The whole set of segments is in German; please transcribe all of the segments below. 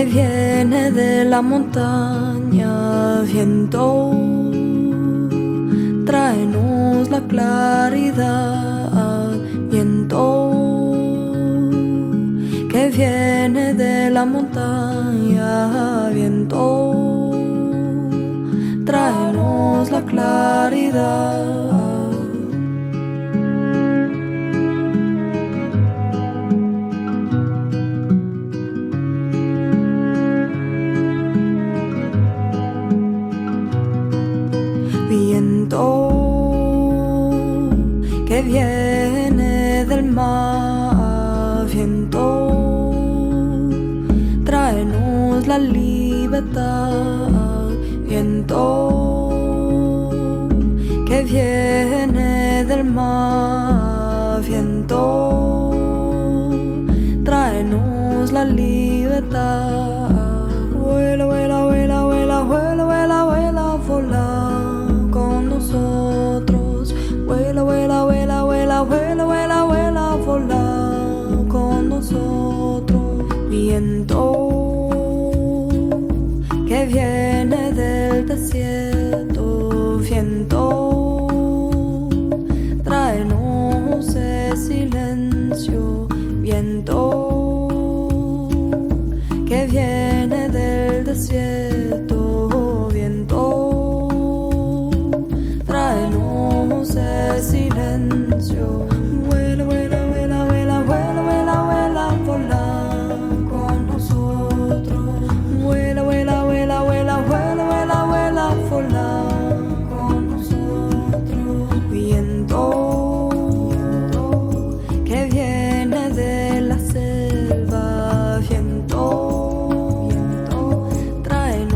viene de la montaña, viento, tráenos la claridad, viento, que viene de la montaña, viento, tráenos la claridad. Viento que viene del mar, viento, tráenos la libertad, viento que viene del mar, viento, tráenos la libertad. Vuela, vuela, vuela, vuela, vuela, vuela, vuela, volar con nosotros. Vuela, vuela, vuela, vuela, vuela, vuela, vuela, volar con nosotros. Viento que viene del desierto, viento, tráenos el silencio, viento que viene del desierto, viento, tráenos el silencio. Vuela, vuela, vuela, vuela, vuela, vuela, vuela, volar con nosotros. Vuela, vuela, vuela, vuela, vuela, vuela, vuela, volar con nosotros. Viento que viene de la selva, viento, trae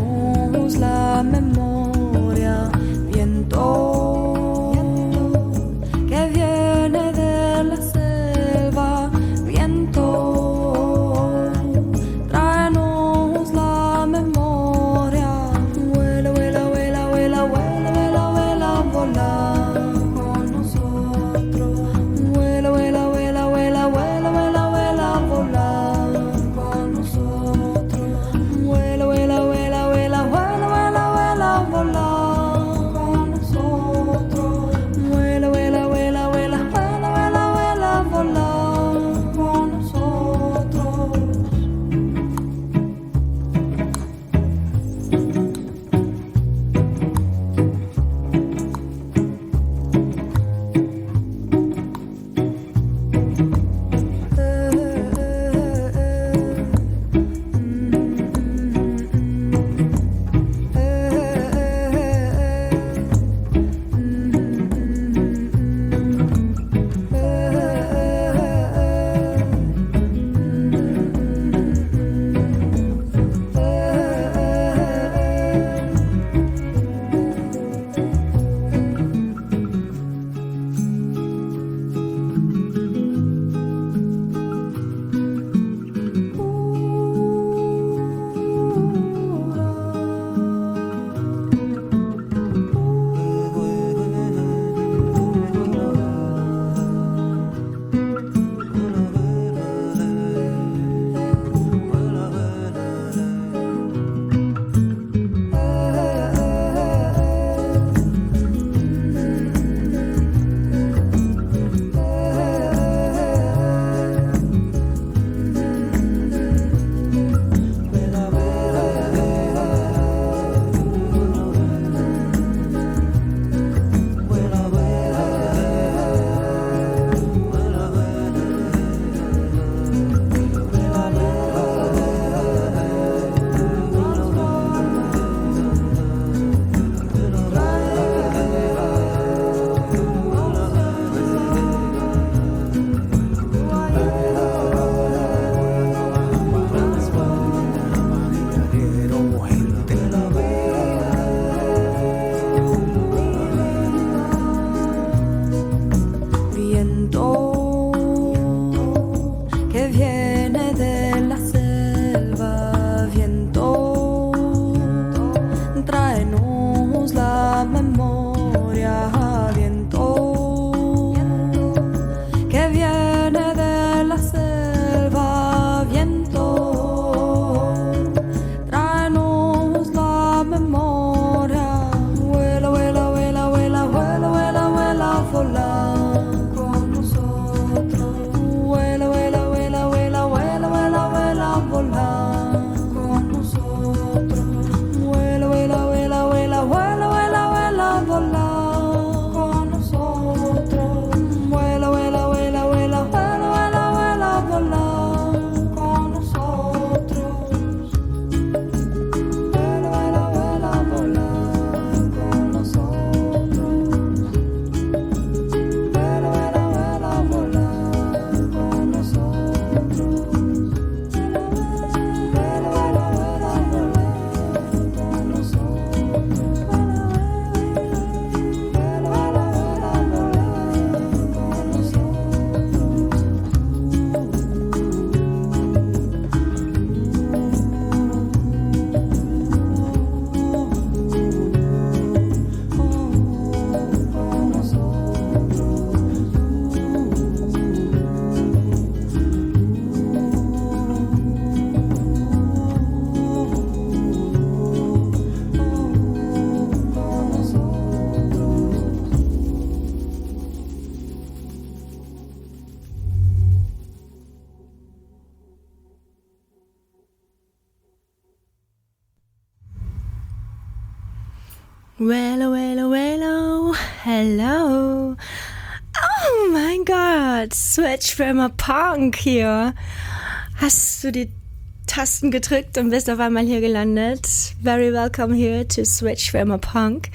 Well, hello. Oh mein Gott, Switch für immer Punk hier. Hast du die Tasten gedrückt und bist auf einmal hier gelandet? Very welcome here to Switch for immer Punk.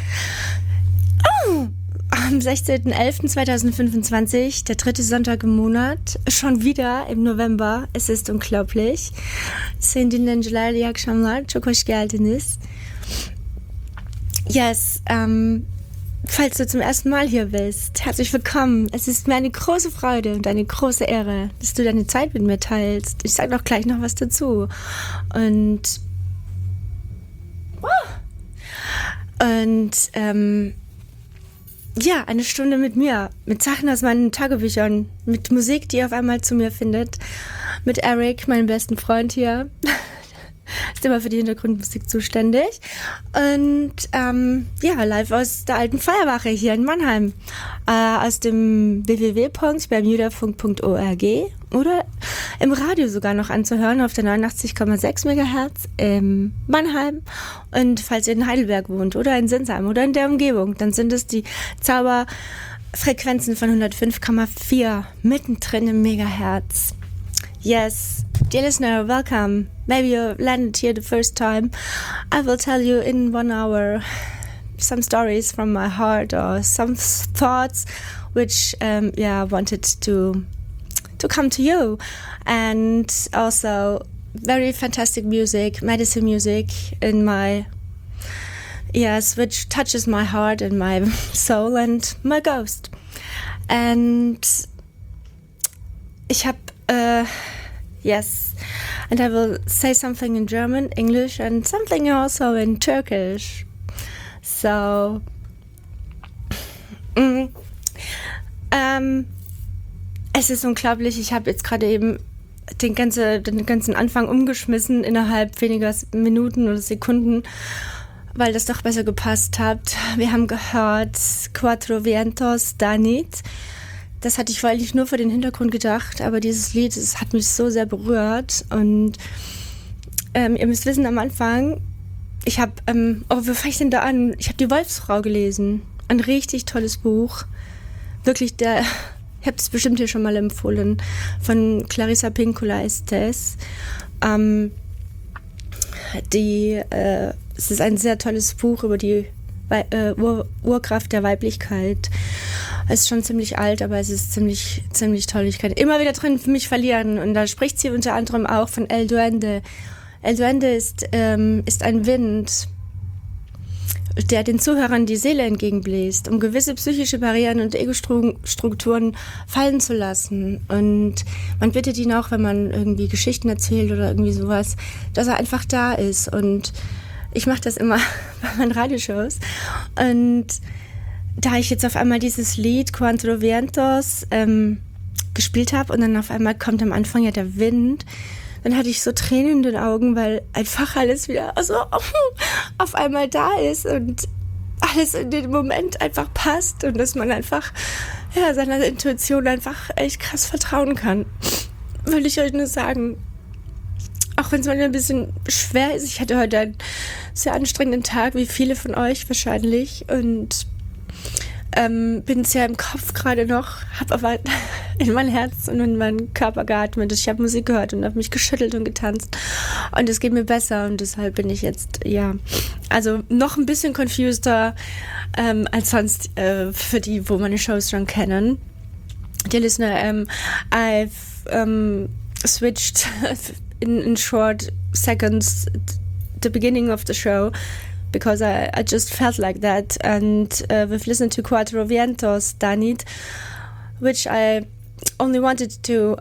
Oh, am 16.11.2025, der 3. Sonntag im Monat, schon wieder im November. Es ist unglaublich. Senin dinleyiciler iyi akşamlar, çok hoş geldiniz. Yes, falls du zum ersten Mal hier bist, herzlich willkommen. Es ist mir eine große Freude und eine große Ehre, dass du deine Zeit mit mir teilst. Ich sage doch gleich noch was dazu. Und ja, eine Stunde mit mir, mit Sachen aus meinen Tagebüchern, mit Musik, die auf einmal zu mir findet, mit Eric, meinem besten Freund hier. Ist immer für die Hintergrundmusik zuständig. Und ja, live aus der alten Feuerwache hier in Mannheim. Aus dem www.bermudafunk.org oder im Radio sogar noch anzuhören auf der 89,6 MHz in Mannheim. Und falls ihr in Heidelberg wohnt oder in Sinsheim oder in der Umgebung, dann sind es die Zauberfrequenzen von 105,4 mittendrin im Megahertz. Yes, dear listener, welcome. Maybe you landed here the first time. I will tell you in 1 hour some stories from my heart or some thoughts which wanted to come to you, and also very fantastic music, medicine music in my which touches my heart and my soul and my ghost. And ich habe yes, and I will say something in German, English, and something also in Turkish. So, es ist unglaublich. Ich habe jetzt gerade eben den ganzen Anfang umgeschmissen innerhalb weniger Minuten oder Sekunden, weil das doch besser gepasst hat. Wir haben gehört Quattro Vientos Danit. Das hatte ich eigentlich nur für den Hintergrund gedacht, aber dieses Lied, das hat mich so sehr berührt. Und ihr müsst wissen, am Anfang, ich habe, wo fange ich denn da an? Ich habe Die Wolfsfrau gelesen. Ein richtig tolles Buch. Wirklich, ich habe das bestimmt hier schon mal empfohlen. Von Clarissa Pinkola Estés. Es ist ein sehr tolles Buch über die Urkraft der Weiblichkeit. Es ist schon ziemlich alt, aber es ist ziemlich, ziemlich toll. Ich kann immer wieder drin für mich verlieren. Und da spricht sie unter anderem auch von El Duende. El Duende ist ein Wind, der den Zuhörern die Seele entgegenbläst, um gewisse psychische Barrieren und Ego-Strukturen fallen zu lassen. Und man bittet ihn auch, wenn man irgendwie Geschichten erzählt oder irgendwie sowas, dass er einfach da ist. Und ich mache das immer bei meinen Radioshows. Und da ich jetzt auf einmal dieses Lied Quattro Vientos gespielt habe und dann auf einmal kommt am Anfang ja der Wind, dann hatte ich so Tränen in den Augen, weil einfach alles wieder so auf einmal da ist und alles in dem Moment einfach passt und dass man einfach seiner Intuition einfach echt krass vertrauen kann. Will ich euch nur sagen. Auch wenn es manchmal ein bisschen schwer ist. Ich hatte heute einen sehr anstrengenden Tag, wie viele von euch wahrscheinlich. Und bin sehr im Kopf gerade noch, habe aber in mein Herz und in meinen Körper geatmet. Ich habe Musik gehört und habe mich geschüttelt und getanzt. Und es geht mir besser und deshalb bin ich jetzt, also noch ein bisschen confuseder als sonst für die, wo meine Shows schon kennen. Dear listener, I've switched in short seconds the beginning of the show because I just felt like that, and we've listened to Quattro Vientos Danit, which I only wanted to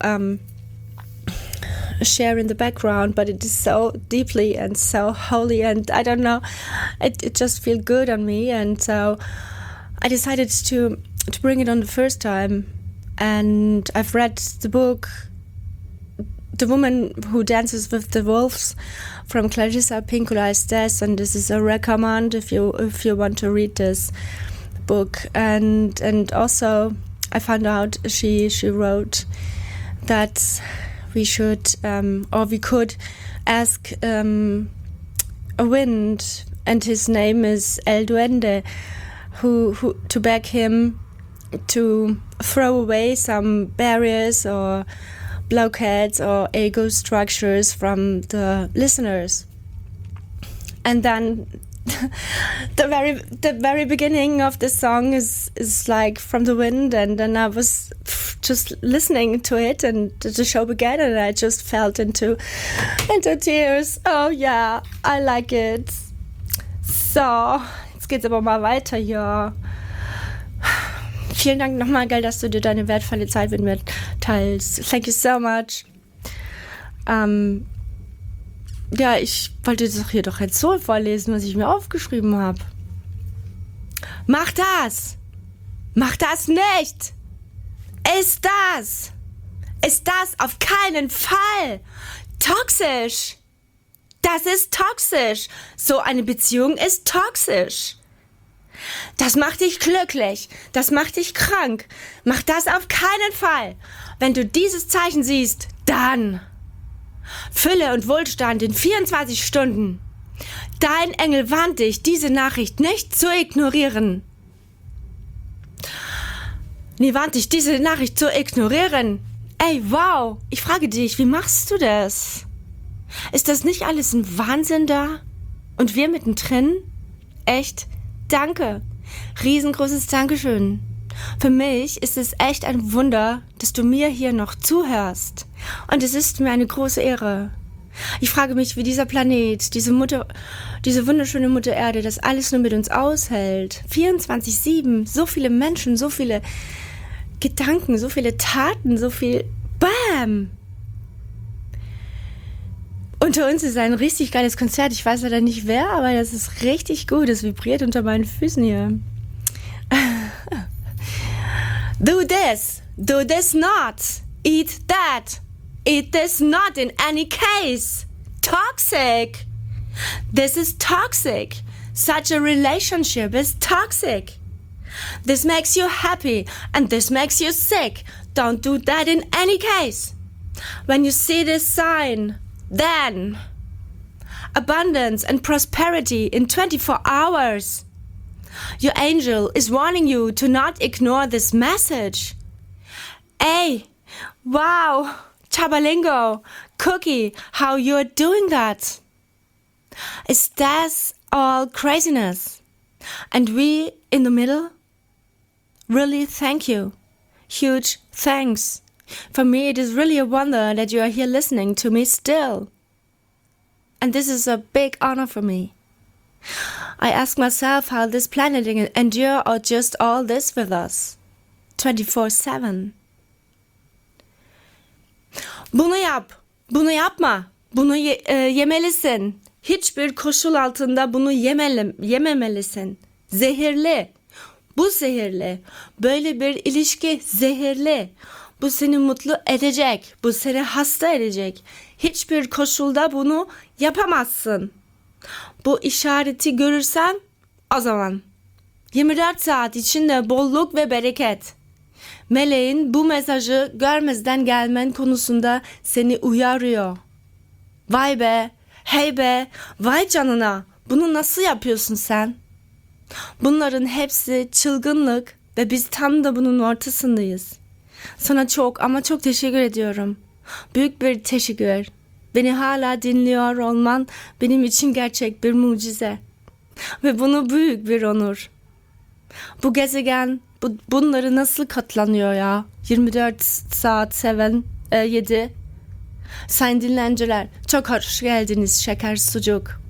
share in the background, but it is so deeply and so holy, and I don't know, it just feels good on me, and so I decided to bring it on the first time. And I've read the book The Woman Who Dances with the Wolves from Clarissa Pinkola Estés, and this is a recommend if you want to read this book. And also I found out she wrote that we should or we could ask a wind, and his name is El Duende, who to beg him to throw away some barriers or blockades or ego structures from the listeners. And then the very beginning of the song is like from the wind, and then I was just listening to it, and the show began, and I just felt into tears. Oh yeah, I like it. So, jetzt geht's aber mal weiter hier. Vielen Dank nochmal, Gell, dass du dir deine wertvolle Zeit mit mir teilst. Thank you so much. Ja, ich wollte hier doch jetzt so vorlesen, was ich mir aufgeschrieben habe. Mach das! Mach das nicht! Ist das auf keinen Fall toxisch! Das ist toxisch! So eine Beziehung ist toxisch! Das macht dich glücklich, das macht dich krank. Mach das auf keinen Fall! Wenn du dieses Zeichen siehst, dann Fülle und Wohlstand in 24 Stunden. Dein Engel warnt dich, diese Nachricht nicht zu ignorieren. Warnt dich, diese Nachricht zu ignorieren. Ey, wow, ich frage dich, wie machst du das? Ist das nicht alles ein Wahnsinn da? Und wir mittendrin? Echt? Danke. Riesengroßes Dankeschön. Für mich ist es echt ein Wunder, dass du mir hier noch zuhörst. Und es ist mir eine große Ehre. Ich frage mich, wie dieser Planet, diese wunderschöne Mutter Erde, das alles nur mit uns aushält. 24/7, so viele Menschen, so viele Gedanken, so viele Taten, so viel BAM! Unter uns ist ein richtig geiles Konzert. Ich weiß leider nicht wer, aber das ist richtig gut. Es vibriert unter meinen Füßen hier. Do this not, eat that, eat this not in any case. Toxic. This is toxic. Such a relationship is toxic. This makes you happy and this makes you sick. Don't do that in any case. When you see this sign, then abundance and prosperity in 24 hours. Your angel is warning you to not ignore this message. Hey, wow, Chabalingo, Cookie, how you're doing that. Is that all craziness? And we in the middle? Really, thank you. Huge thanks. For me, it is really a wonder that you are here listening to me still. And this is a big honor for me. I ask myself how this planet endure or just all this with us. 24/7. Bunu yap. Bunu yapma. Bunu yemelisin. Hiçbir koşul altında bunu yememelisin. Zehirli. Bu zehirli. Böyle bir ilişki zehirli. Bu seni mutlu edecek. Bu seni hasta edecek. Hiçbir koşulda bunu yapamazsın. Bu işareti görürsen o zaman 24 saat içinde bolluk ve bereket. Meleğin bu mesajı görmezden gelmen konusunda seni uyarıyor. Vay be, hey be, vay canına. Bunu nasıl yapıyorsun sen? Bunların hepsi çılgınlık ve biz tam da bunun ortasındayız. Sana çok ama çok teşekkür ediyorum. Büyük bir teşekkür. Beni hala dinliyor olman benim için gerçek bir mucize. Ve bunu büyük bir onur. Bu gezegen bunları nasıl katlanıyor ya? 24 saat 7. Sayın dinleyiciler, çok hoş geldiniz Şeker Sucuk.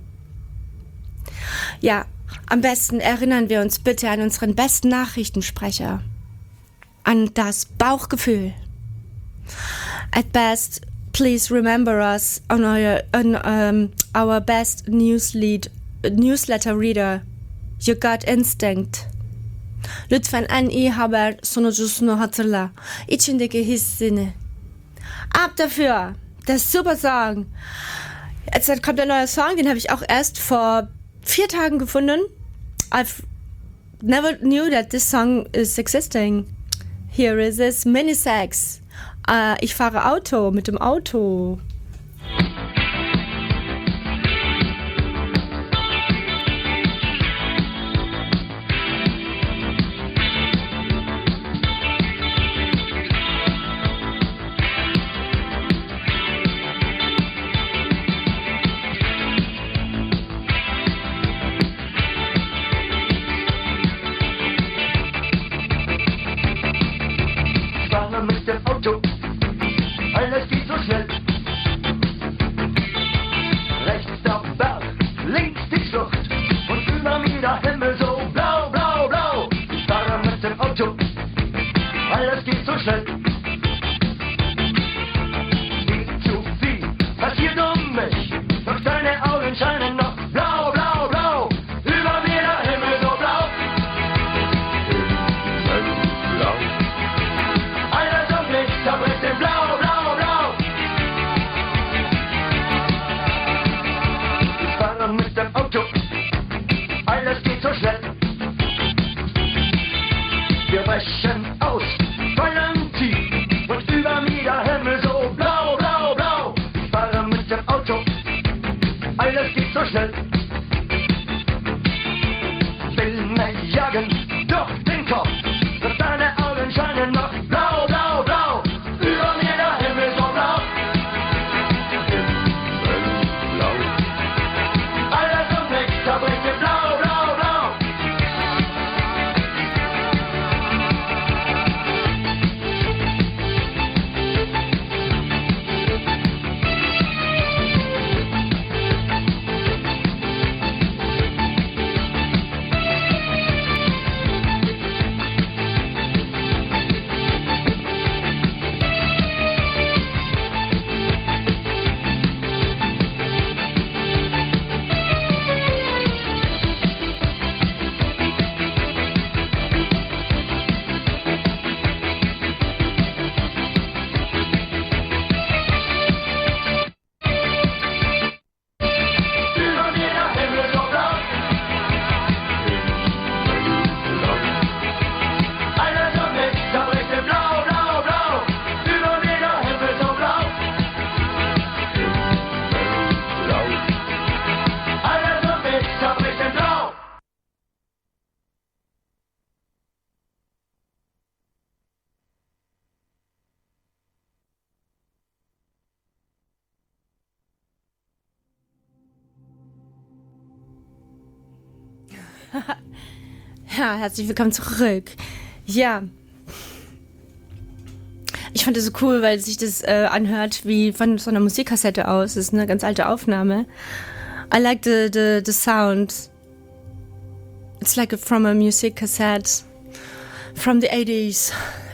Ja, am besten erinnern wir uns bitte an unseren besten Nachrichtensprecher. An das Bauchgefühl. At best, please remember us on our best newsletter reader, Your Gut Instinct. Lütfen en iyi haber sunucusunu hatırla. İçindeki hissini. Ab dafür! Das ist super Song. Jetzt kommt ein neuer Song, den habe ich auch erst vor 4 Tagen gefunden. I've never knew that this song is existing. Here is this Minisex. Ich fahre Auto mit dem Auto. alles geht so schnell. Will mir jagen durch den Kopf, dass deine Augen scheinen noch blau, blau, blau. Über mir der Himmel so blau. Himmelblau. Alles und nichts, da bringt mir blau, blau, blau. Über mir der Himmel so blau. Himmelblau. Alles und nichts, da bringt mir blau, blau, blau. Über mir der Himmel so blau. Himmelblau. Alles und nichts, da bringt mir blau. Ja, herzlich willkommen zurück. Ja. Ich fand das so cool, weil sich das anhört wie von so einer Musikkassette aus. Das ist eine ganz alte Aufnahme. I like the sound. It's like from a music cassette from the 80s.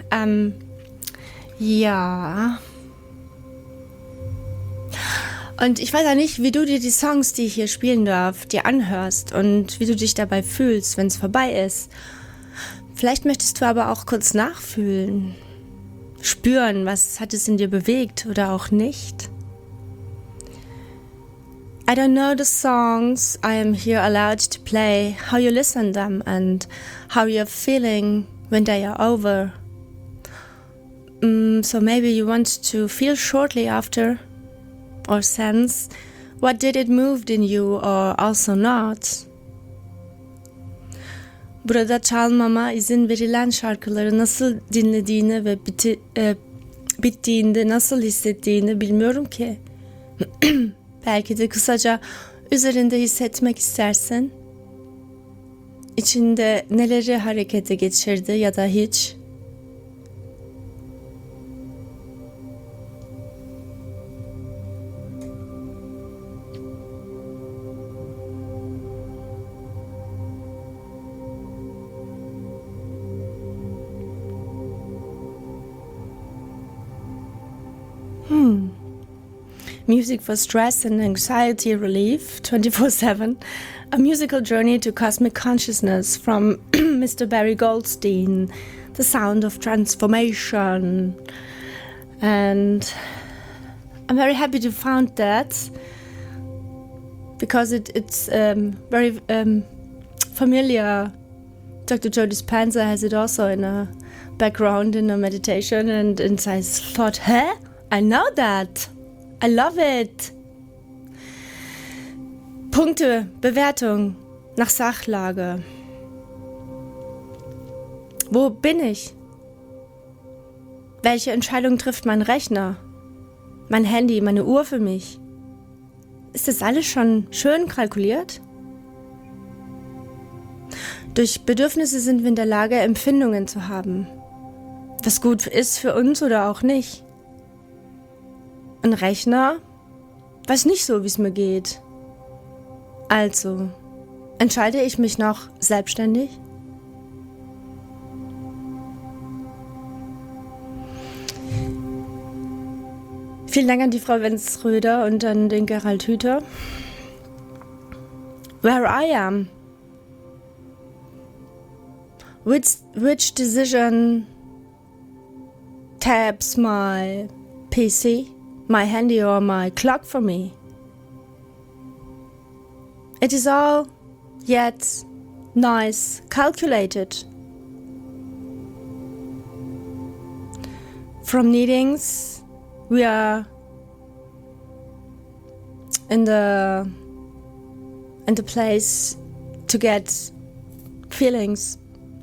Ja. Und ich weiß ja nicht, wie du dir die Songs, die ich hier spielen darf, dir anhörst und wie du dich dabei fühlst, wenn es vorbei ist. Vielleicht möchtest du aber auch kurz nachfühlen, spüren, was hat es in dir bewegt oder auch nicht. I don't know the songs I am here allowed to play, how you listen them and how you're feeling when they are over. So maybe you want to feel shortly after or sense what did it moved in you or also not. Burada çalmama izin verilen şarkıları nasıl dinlediğini ve bittiğinde nasıl hissettiğini bilmiyorum ki. Belki de kısaca üzerinde hissetmek istersin. İçinde neleri harekete geçirdi ya da hiç. Music for stress and anxiety relief, 24/7. A musical journey to cosmic consciousness from Mr. Barry Goldstein. The sound of transformation. And I'm very happy to find that because it's very familiar. Dr. Joe Dispenza has it also in a background in a meditation, and I thought, I know that. I love it. Punkte, Bewertung nach Sachlage. Wo bin ich? Welche Entscheidung trifft mein Rechner? Mein Handy, meine Uhr für mich? Ist das alles schon schön kalkuliert? Durch Bedürfnisse sind wir in der Lage, Empfindungen zu haben. Was gut ist für uns oder auch nicht. Ein Rechner weiß nicht so, wie es mir geht. Also, entscheide ich mich noch selbstständig? Vielen Dank an die Frau Wenz-Röder und an den Gerald Hüther. Where I am. Which decision taps my PC, my handy or my clock for me? It is all yet nice, calculated. From meetings, we are in the and a place to get feelings,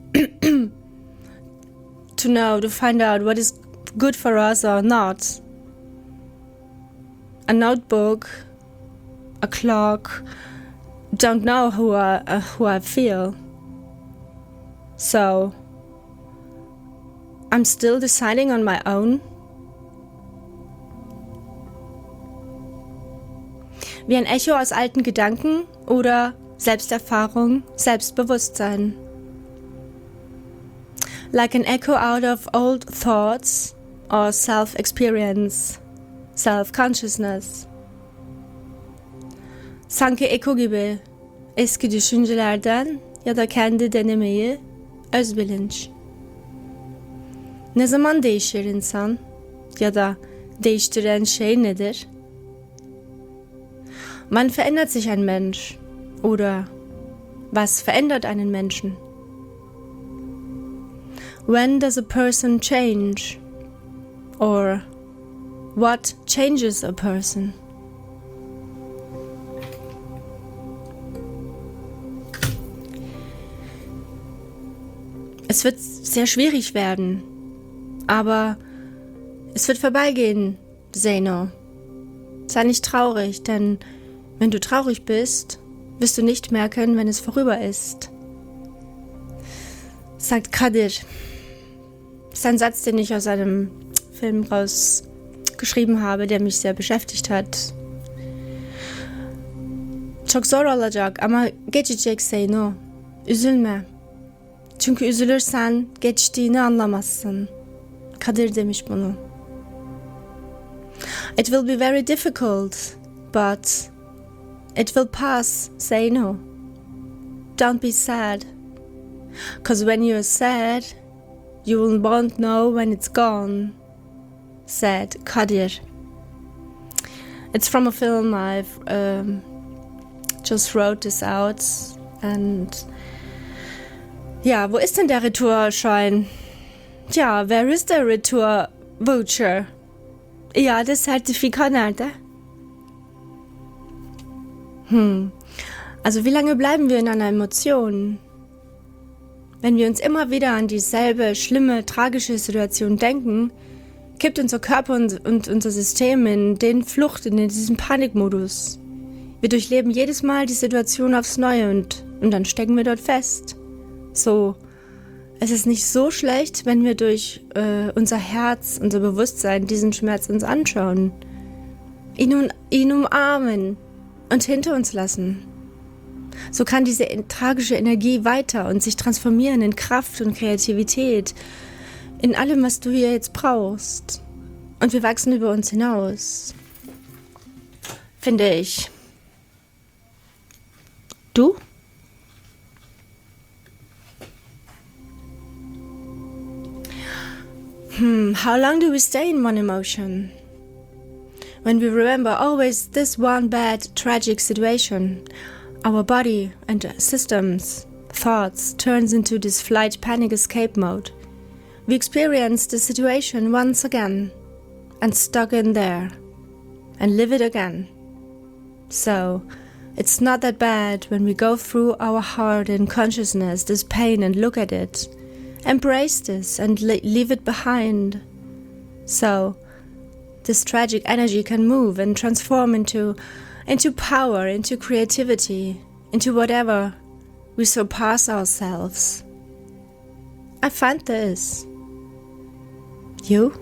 to know, to find out what is good for us or not. A notebook, a clock, don't know who I feel. So I'm still deciding on my own. Wie ein Echo aus alten Gedanken oder Selbsterfahrung, Selbstbewusstsein. Like an echo out of old thoughts or self-experience, self-consciousness. Sanki eko gibi eski düşüncelerden ya da kendi denemeyi, özbilinç. Ne zaman değişir insan ya da değiştiren şey nedir? Wann verändert sich ein Mensch? Oder was verändert einen Menschen? When does a person change? Or what changes a person? Es wird sehr schwierig werden, aber es wird vorbeigehen, Zeno. Sei nicht traurig, denn wenn du traurig bist, wirst du nicht merken, wenn es vorüber ist. Sagt Kadir. Das ist ein Satz, den ich aus einem Film rausgeschrieben habe, der mich sehr beschäftigt hat. Çok zor olacak ama geçecek Zeyno. Üzülme. Çünkü üzülürsen geçtiğini anlamazsın. Kadir demiş bunu. It will be very difficult, but it will pass, Zeyno. Don't be sad. 'Cause when you're sad, you won't know when it's gone, said Kadir. It's from a film. I've just wrote this out. And ja, wo ist denn der Retourschein? Ja, where is the Retour voucher? İade sertifika nerede? Also wie lange bleiben wir in einer Emotion? Wenn wir uns immer wieder an dieselbe schlimme, tragische Situation denken, kippt unser Körper und unser System in den Flucht, in diesen Panikmodus. Wir durchleben jedes Mal die Situation aufs Neue und dann stecken wir dort fest. So, es ist nicht so schlecht, wenn wir durch unser Herz, unser Bewusstsein diesen Schmerz uns anschauen, ihn umarmen und hinter uns lassen. So kann diese tragische Energie weiter und sich transformieren in Kraft und Kreativität, in allem, was du hier jetzt brauchst. Und wir wachsen über uns hinaus. Finde ich. Du? How long do we stay in one emotion? When we remember always this one bad, tragic situation, our body and systems, thoughts, turns into this flight panic escape mode. We experience the situation once again and stuck in there and live it again. So, it's not that bad when we go through our heart and consciousness, this pain, and look at it. Embrace this and leave it behind. So, this tragic energy can move and transform into power, into creativity, into whatever we surpass ourselves. I find this. You?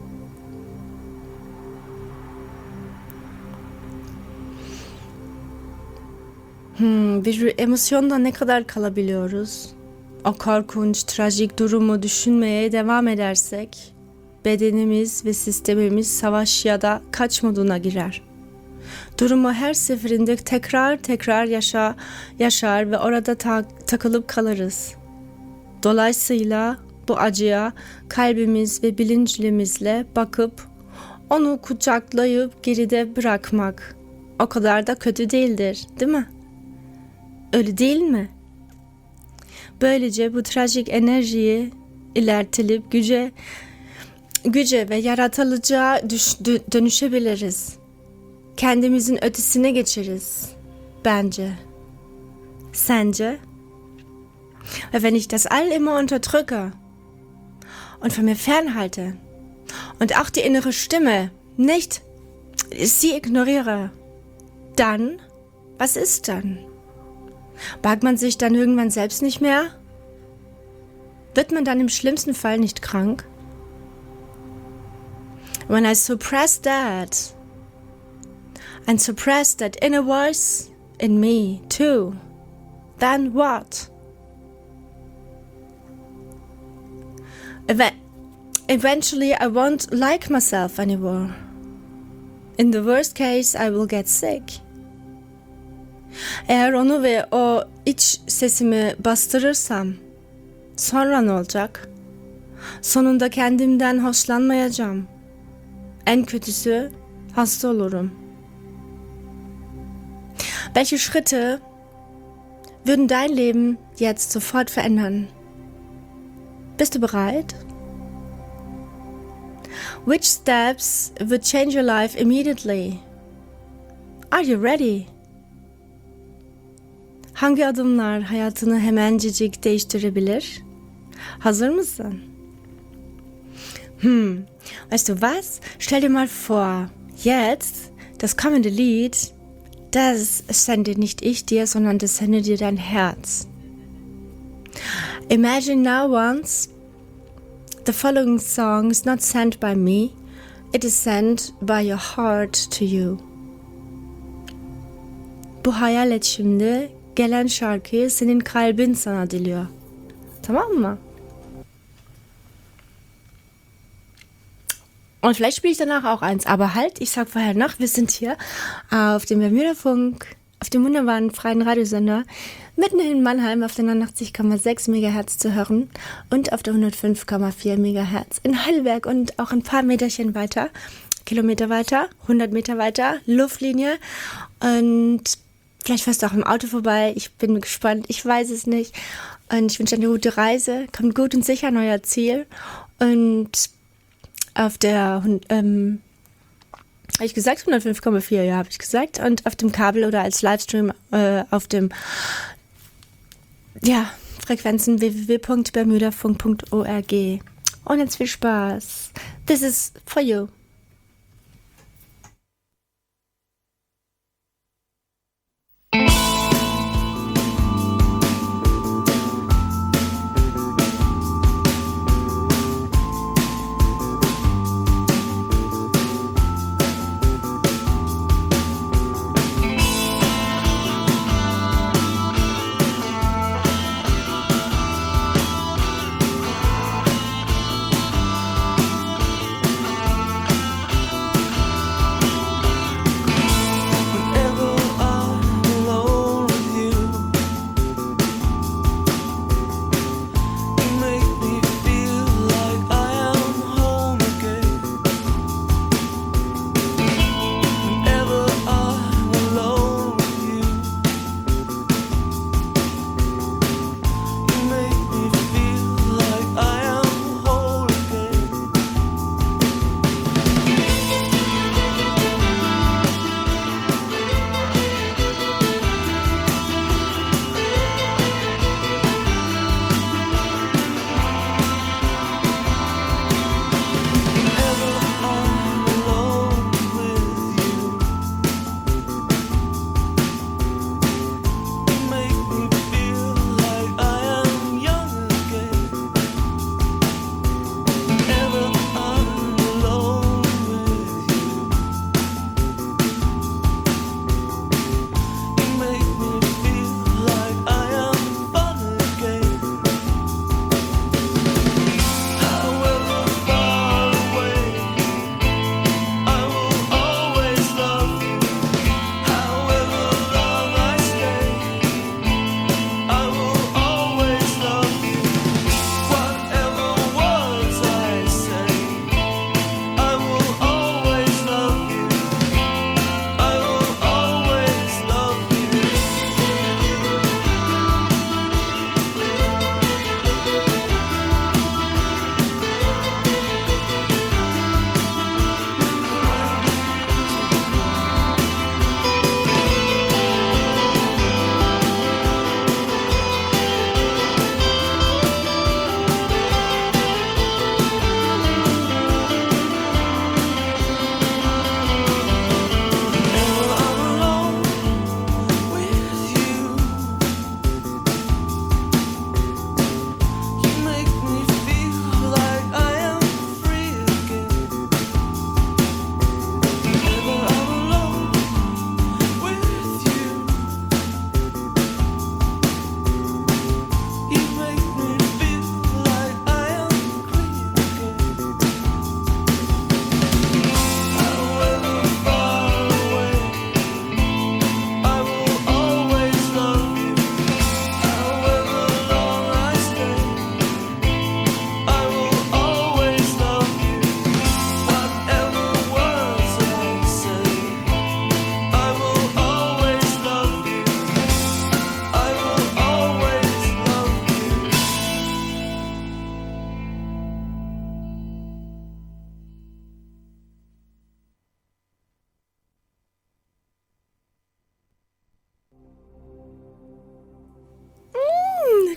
Bir emosyonda ne kadar kalabiliyoruz? O korkunç, trajik durumu düşünmeye devam edersek, bedenimiz ve sistemimiz savaş ya da kaç moduna girer. Durumu her seferinde tekrar yaşar ve orada takılıp kalırız. Dolayısıyla bu acıya kalbimiz ve bilinçlimizle bakıp onu kucaklayıp geride bırakmak o kadar da kötü değildir, değil mi? Öyle değil mi? Böylece bu trajik enerjiyi ilertilip güce ve yaratıcılığa dönüşebiliriz. Kendimizin ötesine geçeriz bence. Sence? Weil wenn ich das all immer unterdrücke und von mir fernhalte und auch die innere Stimme nicht sie ignoriere, dann, was ist dann? Mag man sich dann irgendwann selbst nicht mehr? Wird man dann im schlimmsten Fall nicht krank? When I suppress that and suppress that inner voice in me too, then what? Eventually I won't like myself anymore. In the worst case I will get sick. Eğer onu ve o iç sesimi bastırırsam sonra ne olacak? Sonunda kendimden hoşlanmayacağım. En kötüsü hasta olurum. Welche Schritte würden dein Leben jetzt sofort verändern? Bist du bereit? Which steps would change your life immediately? Are you ready? Hangi adımlar hayatını hemencecik değiştirebilir? Hazır mısın? Weißt du was? Stell dir mal vor, jetzt, das kommende Lied, das sende nicht ich dir, sondern das sende dir dein Herz. Imagine now once, the following song is not sent by me, it is sent by your heart to you. Bu hayal et şimdi, gelen şarkıyı senin kalbin sana diliyor. Tamam mı? Und vielleicht spiele ich danach auch eins. Aber halt, ich sag vorher noch, wir sind hier auf dem Bermuda-Funk, auf dem wunderbaren freien Radiosender, mitten in Mannheim auf der 89,6 MHz zu hören und auf der 105,4 MHz in Heidelberg und auch ein paar Meterchen weiter, Kilometer weiter, 100 Meter weiter, Luftlinie. Und vielleicht fährst du auch im Auto vorbei. Ich bin gespannt, ich weiß es nicht. Und ich wünsche dir eine gute Reise. Kommt gut und sicher an euer Ziel. Und auf der, habe ich gesagt, 105,4, ja, habe ich gesagt. Und auf dem Kabel oder als Livestream auf dem, ja, Frequenzen www.bermudafunk.org. Und jetzt viel Spaß. This is for you.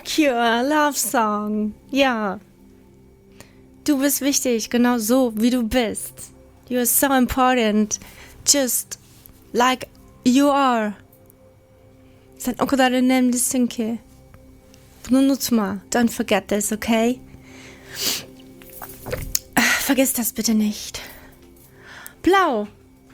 Cure, Love Song. Ja. Du bist wichtig, genau so, wie du bist. You are so important, just like you are. Sen o kadar önemlisin ki. Bunu unutma. Don't forget this, okay? Vergiss das bitte nicht. Blau.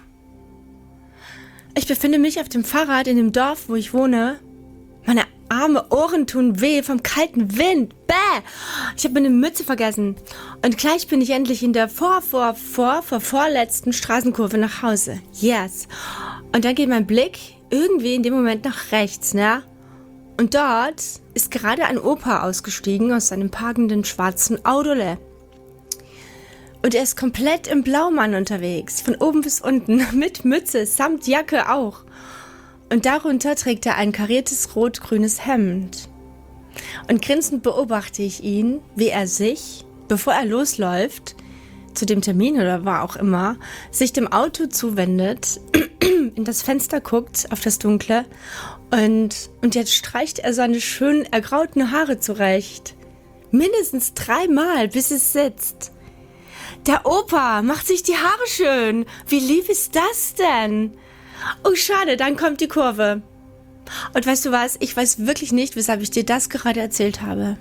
Ich befinde mich auf dem Fahrrad in dem Dorf, wo ich wohne. Meine arme Ohren tun weh vom kalten Wind. Bäh! Ich habe meine Mütze vergessen. Und gleich bin ich endlich in der vorletzten Straßenkurve nach Hause. Yes. Und dann geht mein Blick irgendwie in dem Moment nach rechts, ne? Und dort ist gerade ein Opa ausgestiegen aus seinem parkenden schwarzen Autole. Und er ist komplett im Blaumann unterwegs, von oben bis unten, mit Mütze, samt Jacke auch. Und darunter trägt er ein kariertes rot-grünes Hemd. Und grinsend beobachte ich ihn, wie er sich, bevor er losläuft, zu dem Termin oder war auch immer, sich dem Auto zuwendet, in das Fenster guckt, auf das Dunkle, und jetzt streicht er seine schönen ergrauten Haare zurecht. Mindestens 3-mal, bis es sitzt. Der Opa macht sich die Haare schön. Wie lieb ist das denn? Oh, schade, dann kommt die Kurve. Und weißt du was? Ich weiß wirklich nicht, weshalb ich dir das gerade erzählt habe.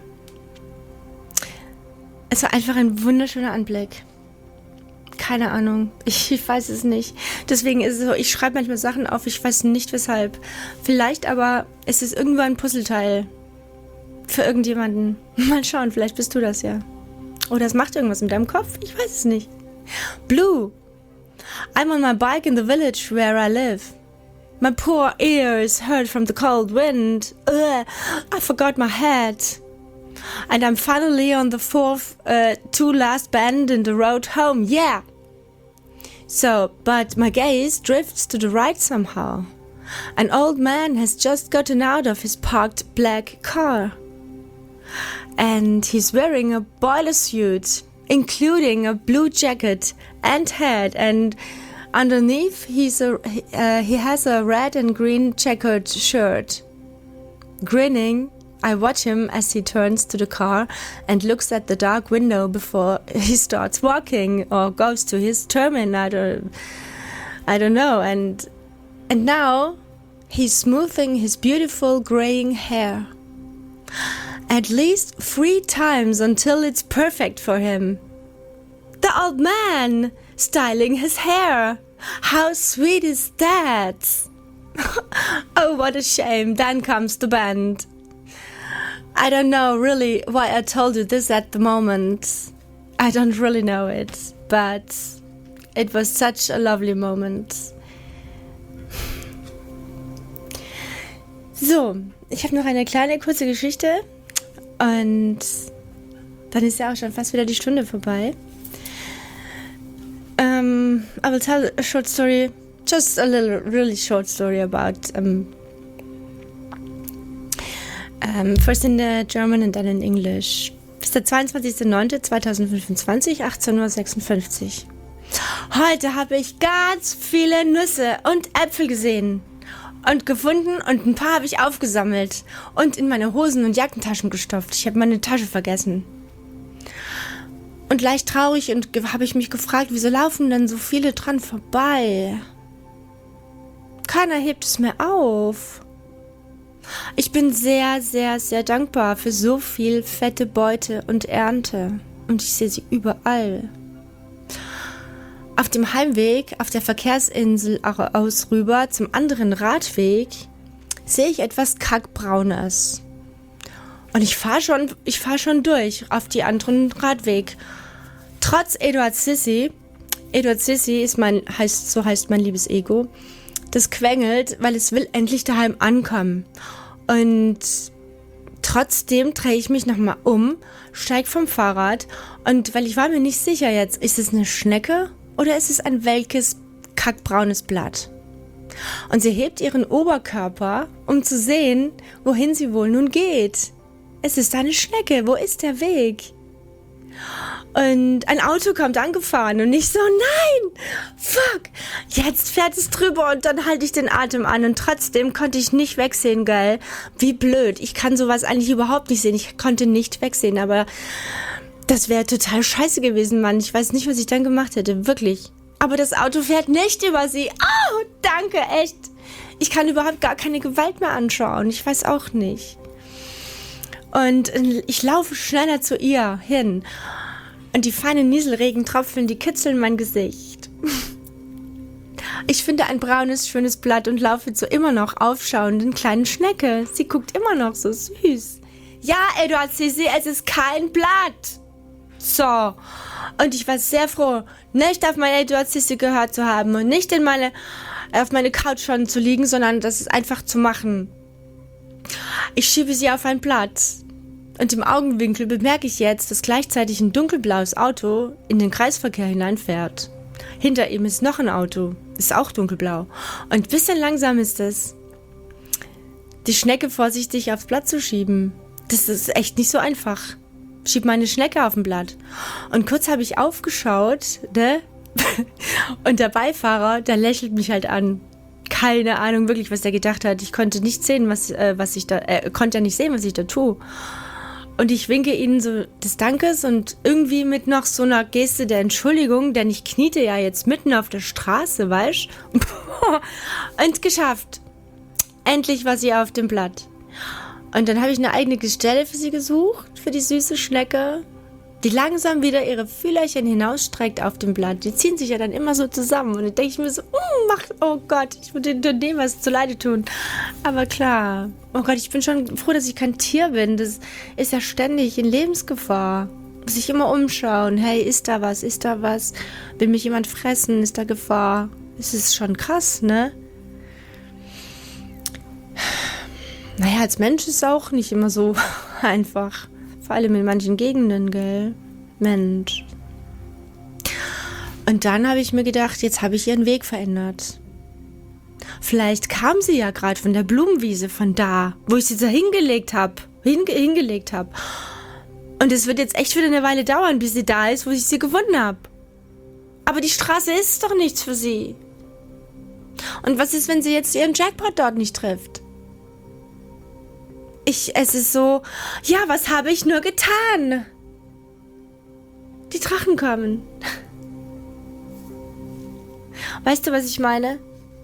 Es war einfach ein wunderschöner Anblick. Keine Ahnung. Ich weiß es nicht. Deswegen ist es so, ich schreibe manchmal Sachen auf, ich weiß nicht weshalb. Vielleicht aber ist es irgendwo ein Puzzleteil. Für irgendjemanden. Mal schauen, vielleicht bist du das ja. Oder es macht irgendwas mit deinem Kopf. Ich weiß es nicht. Blue. I'm on my bike in the village where I live. My poor ears hurt from the cold wind. Ugh, I forgot my hat. And I'm finally on the fourth to last bend in the road home. Yeah. So, but my gaze drifts to the right somehow. An old man has just gotten out of his parked black car. And he's wearing a boiler suit, including a blue jacket and hat, and underneath he has a red and green checkered shirt. Grinning, I watch him as he turns to the car and looks at the dark window before he starts walking or goes to his terminal. I don't know. And now he's smoothing his beautiful graying hair. At least 3 times until it's perfect for him. The old man styling his hair. How sweet is that? Oh, what a shame. Then comes the band. I don't know really why I told you this at the moment. I don't really know it, but it was such a lovely moment. So, ich habe noch eine kleine kurze Geschichte und dann ist ja auch schon fast wieder die Stunde vorbei. I will tell a short story, just a little, really short story about first in German and then in English. Das ist der 22.09.2025, 18:56 Uhr. Heute habe ich ganz viele Nüsse und Äpfel gesehen und gefunden und ein paar habe ich aufgesammelt und in meine Hosen- und Jackentaschen gestopft. Ich habe meine Tasche vergessen. Und leicht traurig und habe ich mich gefragt, wieso laufen denn so viele dran vorbei? Keiner hebt es mehr auf. Ich bin sehr, sehr, sehr dankbar für so viel fette Beute und Ernte. Und ich sehe sie überall. Auf dem Heimweg, auf der Verkehrsinsel aus rüber zum anderen Radweg, sehe ich etwas Kackbraunes. Und ich fahre schon durch auf die anderen Radweg. Trotz Eduard Sissi ist so heißt mein liebes Ego, das quengelt, weil es will endlich daheim ankommen. Und trotzdem drehe ich mich nochmal um, steige vom Fahrrad und weil ich war mir nicht sicher jetzt, ist es eine Schnecke oder ist es ein welkes, kackbraunes Blatt? Und sie hebt ihren Oberkörper, um zu sehen, wohin sie wohl nun geht. Es ist eine Schnecke, wo ist der Weg? Und ein Auto kommt angefahren und ich so, nein, fuck, jetzt fährt es drüber und dann halte ich den Atem an und trotzdem konnte ich nicht wegsehen, gell? Wie blöd, ich kann sowas eigentlich überhaupt nicht sehen, ich konnte nicht wegsehen, aber das wäre total scheiße gewesen, Mann, ich weiß nicht, was ich dann gemacht hätte, wirklich. Aber das Auto fährt nicht über sie, oh, danke, echt. Ich kann überhaupt gar keine Gewalt mehr anschauen, ich weiß auch nicht. Und ich laufe schneller zu ihr hin. Und die feinen Nieselregentropfen, die kitzeln mein Gesicht. Ich finde ein braunes, schönes Blatt und laufe zu immer noch aufschauenden kleinen Schnecke. Sie guckt immer noch so süß. Ja, Eduard Sissi, es ist kein Blatt. So. Und ich war sehr froh, nicht auf meine Eduard Sissi gehört zu haben und nicht auf meine Couch schon zu liegen, sondern das einfach zu machen. Ich schiebe sie auf ein Blatt. Und im Augenwinkel bemerke ich jetzt, dass gleichzeitig ein dunkelblaues Auto in den Kreisverkehr hineinfährt. Hinter ihm ist noch ein Auto, ist auch dunkelblau. Und ein bisschen langsam ist es, die Schnecke vorsichtig aufs Blatt zu schieben. Das ist echt nicht so einfach. Schieb meine Schnecke auf dem Blatt. Und kurz habe ich aufgeschaut, ne? Und der Beifahrer, der lächelt mich halt an. Keine Ahnung wirklich, was der gedacht hat. Ich konnte nicht sehen, konnte ja nicht sehen, was ich da tue. Und ich winke ihnen so des Dankes und irgendwie mit noch so einer Geste der Entschuldigung, denn ich kniete ja jetzt mitten auf der Straße, weißt du? Und geschafft. Endlich war sie auf dem Blatt. Und dann habe ich eine eigene Stelle für sie gesucht, für die süße Schnecke, die langsam wieder ihre Fühlerchen hinausstreckt auf dem Blatt. Die ziehen sich ja dann immer so zusammen. Und dann denke ich mir so, oh Gott, ich würde dem was zuleide tun. Aber klar, oh Gott, ich bin schon froh, dass ich kein Tier bin. Das ist ja ständig in Lebensgefahr. Muss ich immer umschauen. Hey, ist da was? Ist da was? Will mich jemand fressen? Ist da Gefahr? Es ist schon krass, ne? Naja, als Mensch ist es auch nicht immer so einfach. Vor allem in manchen Gegenden, gell? Mensch. Und dann habe ich mir gedacht, jetzt habe ich ihren Weg verändert. Vielleicht kam sie ja gerade von der Blumenwiese, von da, wo ich sie da hingelegt habe. Und es wird jetzt echt wieder eine Weile dauern, bis sie da ist, wo ich sie gefunden habe. Aber die Straße ist doch nichts für sie. Und was ist, wenn sie jetzt ihren Jackpot dort nicht trifft? Es ist so, ja, was habe ich nur getan? Die Drachen kommen. Weißt du, was ich meine?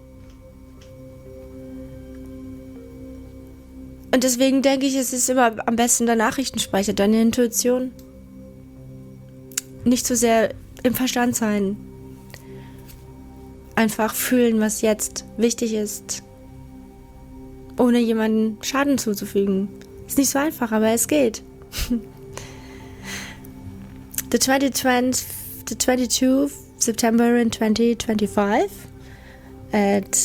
Und deswegen denke ich, es ist immer am besten der Nachrichtensprecher, deine Intuition. Nicht so sehr im Verstand sein. Einfach fühlen, was jetzt wichtig ist. Ohne jemanden Schaden zuzufügen. Ist nicht so einfach, aber es geht. The 22 September in 2025 at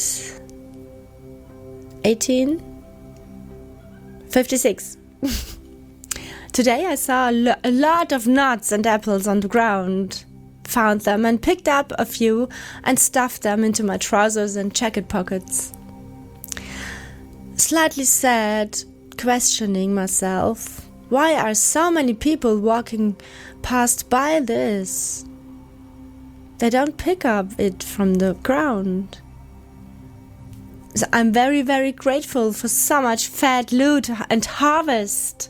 18:56. Today I saw a lot of nuts and apples on the ground. Found them and picked up a few and stuffed them into my trousers and jacket pockets. Slightly sad, questioning myself, why are so many people walking past by this? They don't pick up it from the ground. So I'm very, very grateful for so much fat loot and harvest.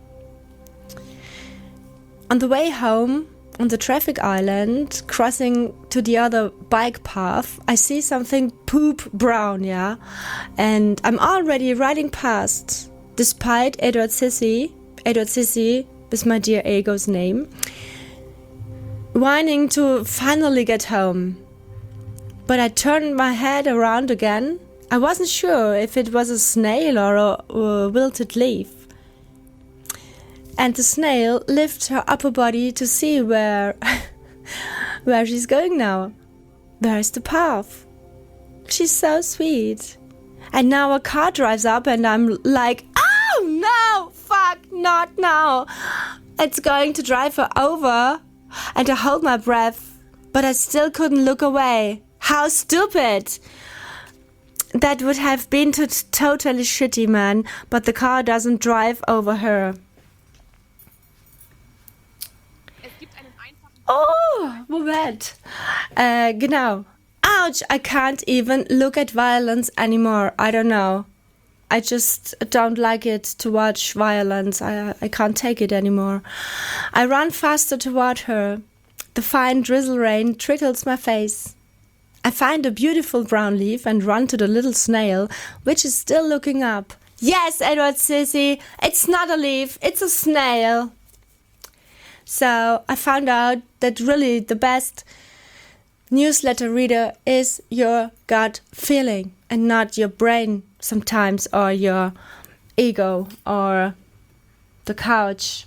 On the way home, on the traffic island, crossing to the other bike path, I see something poop brown, yeah? And I'm already riding past, despite Edward Sissi is my dear ego's name, whining to finally get home. But I turned my head around again. I wasn't sure if it was a snail or a wilted leaf. And the snail lifts her upper body to see where she's going now. Where's the path? She's so sweet. And now a car drives up and I'm like, oh no, fuck, not now. It's going to drive her over. And I hold my breath, but I still couldn't look away. How stupid. That would have been totally shitty, man, but the car doesn't drive over her. Oh, Moment. Genau. Ouch, I can't even look at violence anymore. I don't know. I just don't like it to watch violence. I can't take it anymore. I run faster toward her. The fine drizzle rain trickles my face. I find a beautiful brown leaf and run to the little snail, which is still looking up. Yes, Edward Sissy, it's not a leaf, it's a snail. So I found out that really the best newsletter reader is your gut feeling and not your brain sometimes, or your ego, or the couch.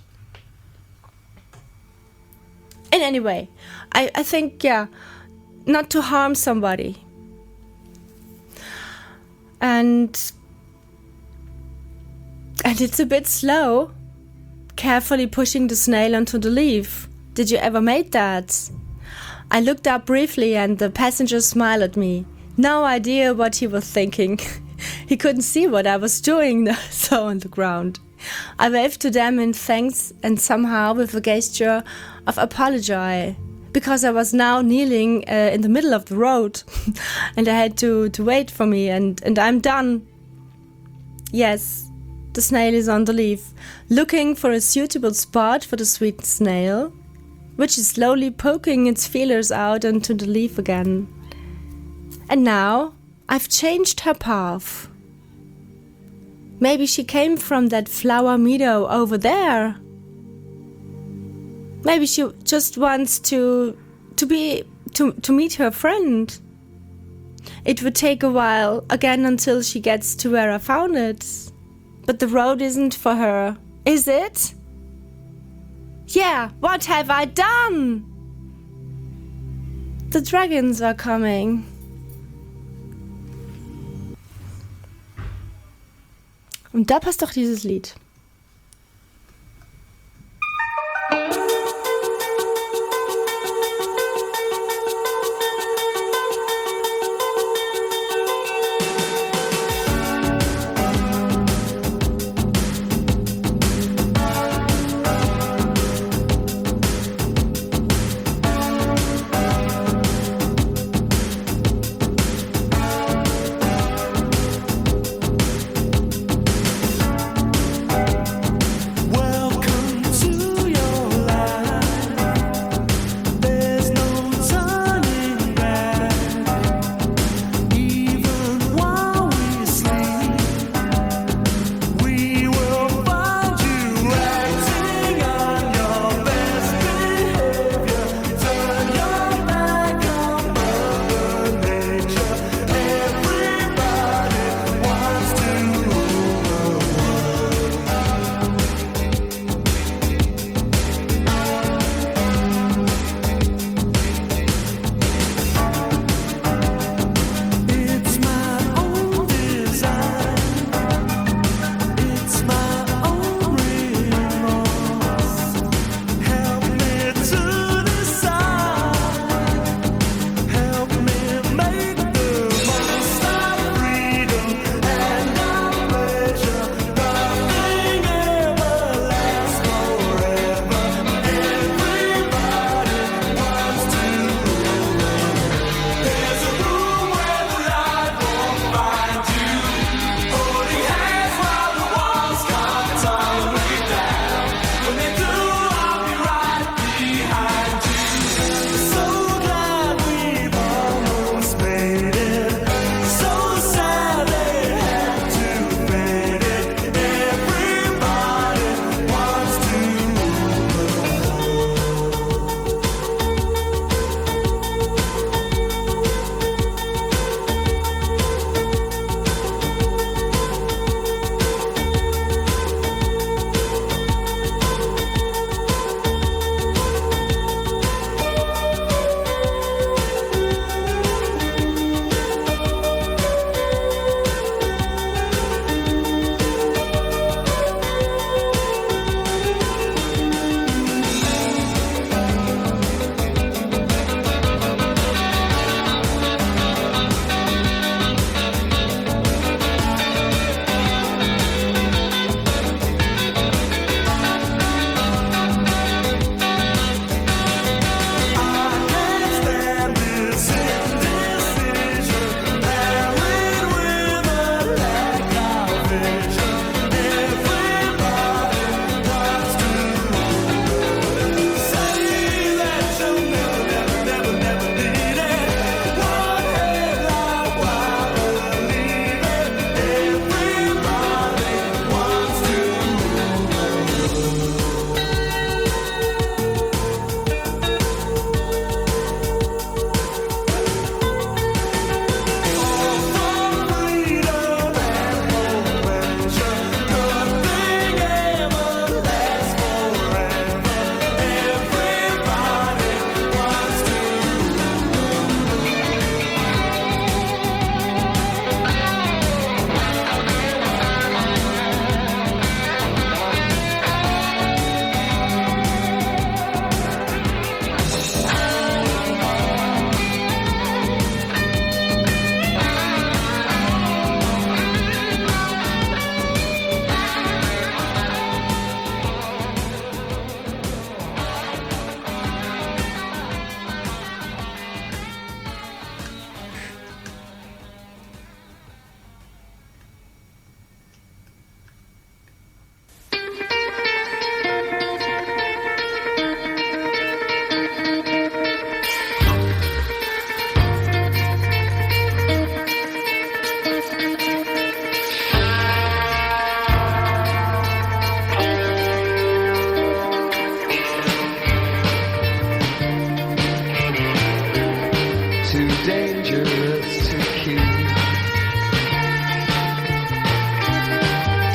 In any way, I think, yeah, not to harm somebody. And it's a bit slow, carefully pushing the snail onto the leaf. Did you ever make that? I looked up briefly and the passenger smiled at me. No idea what he was thinking. He couldn't see what I was doing so on the ground. I waved to them in thanks and somehow with a gesture of apology, because I was now kneeling in the middle of the road and I had to wait for me, and I'm done. Yes, the snail is on the leaf, looking for a suitable spot for the sweet snail, which is slowly poking its feelers out onto the leaf again. And now I've changed her path. Maybe she came from that flower meadow over there. Maybe she just wants to meet her friend. It would take a while again until she gets to where I found it. But the road isn't for her, is it? Yeah, what have I done? The dragons are coming. Und da passt doch dieses Lied.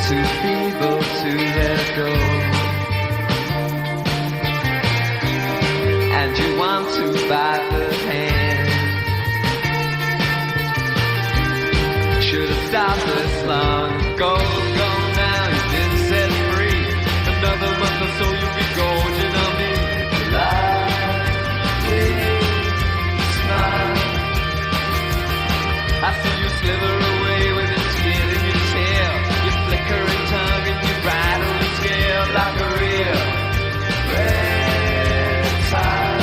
too feeble to let go. And you want to bite the hand. Should have stopped this long ago. Go now, you've been set free. Another month or so you'll be gorging on me. Lightly smile. I see you slither away with your skin in your tail, your flickering tongue and your rattling scale like a real reptile.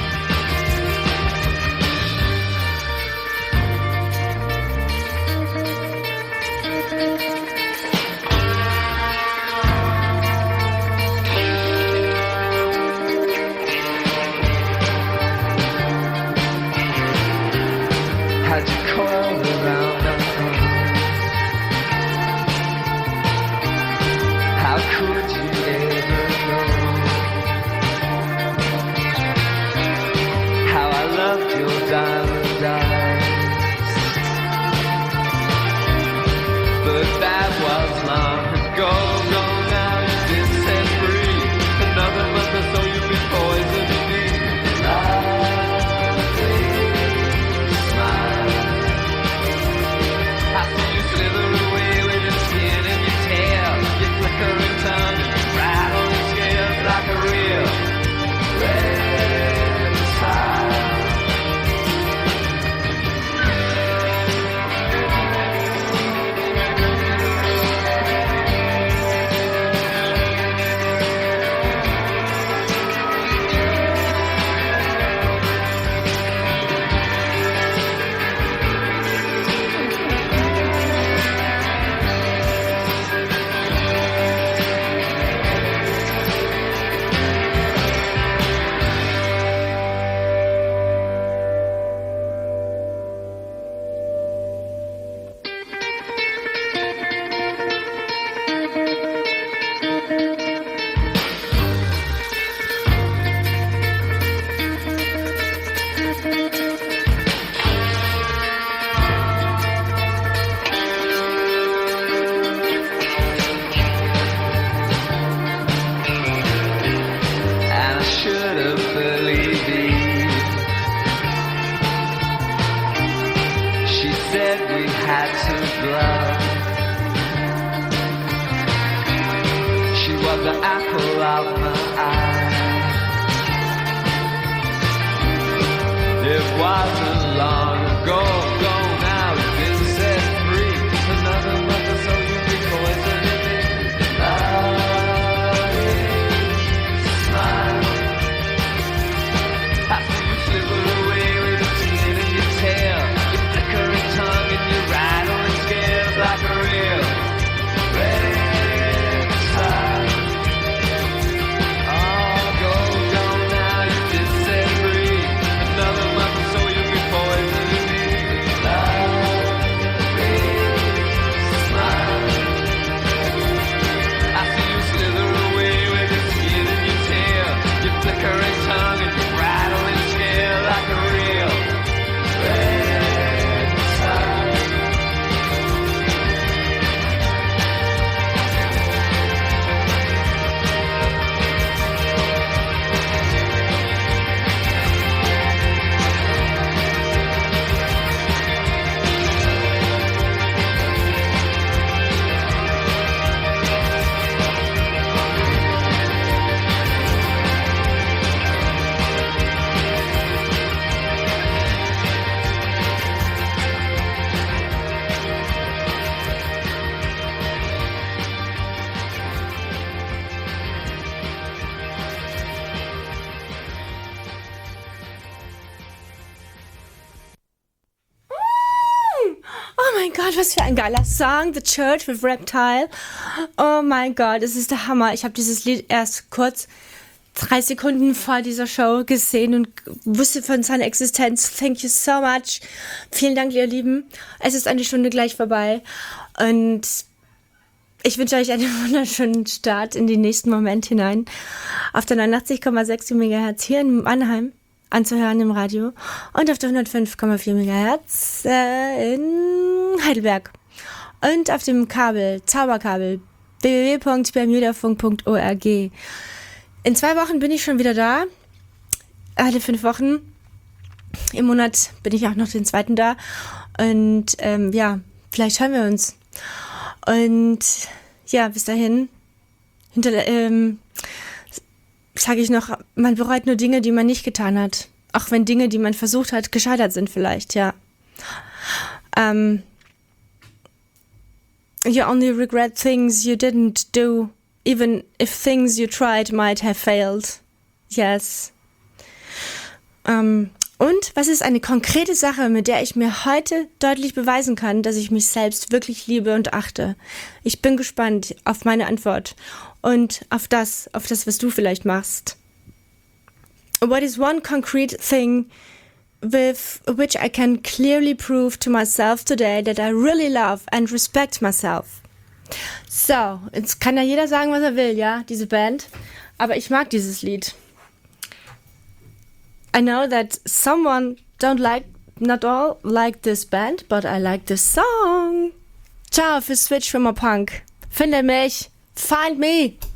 Had you coiled around my arms? How could you ever know how I loved your diamond eyes? But that was long ago. Go now, you've been set free. Another month or so you've been poisoning me. I see you slither away with your skin and your tail, your flickering tongue and your rattling scales like a real reptile. And I should have believed it. She said we had to grow. She was the apple of my eye. It wasn't long ago. Go now, you've been set free. Another month or so you'll be poisoning me. Smile. I see you slither away with your skin and your tail, your flickering tongue and your rattling scales like a real reptile. Oh, go now, you've been set free. Another month or so you'll be poisoning me. Smile. I see you slither away with your skin and your tail, your flickering tongue and your rattling scale like a real reptile. Oh mein Gott, was für ein geiler Song. The Church with Reptile. Oh mein Gott, es ist der Hammer. Ich habe dieses Lied erst kurz 3 Sekunden vor dieser Show gesehen und wusste von seiner Existenz. Thank you so much. Vielen Dank, ihr Lieben. Es ist eine Stunde gleich vorbei und ich wünsche euch einen wunderschönen Start in den nächsten Moment hinein. Auf der 89,6 MHz hier in Mannheim anzuhören im Radio und auf der 105,4 MHz in Heidelberg. Und auf dem Kabel, Zauberkabel www.bermudafunk.org. In 2 Wochen bin ich schon wieder da. Alle 5 Wochen. Im Monat bin ich auch noch den 2. da. Und ja, vielleicht hören wir uns. Und ja, bis dahin sage ich noch, man bereut nur Dinge, die man nicht getan hat. Auch wenn Dinge, die man versucht hat, gescheitert sind vielleicht, ja. You only regret things you didn't do, even if things you tried might have failed. Yes. Und was ist eine konkrete Sache, mit der ich mir heute deutlich beweisen kann, dass ich mich selbst wirklich liebe und achte? Ich bin gespannt auf meine Antwort und auf das, was du vielleicht machst. What is one concrete thing with which I can clearly prove to myself today that I really love and respect myself? So, jetzt kann ja jeder sagen, was er will, ja, diese Band. Aber ich mag dieses Lied. I know that someone not all like this band, but I like this song. Ciao für Switch für my Punk. Finde mich. Find me.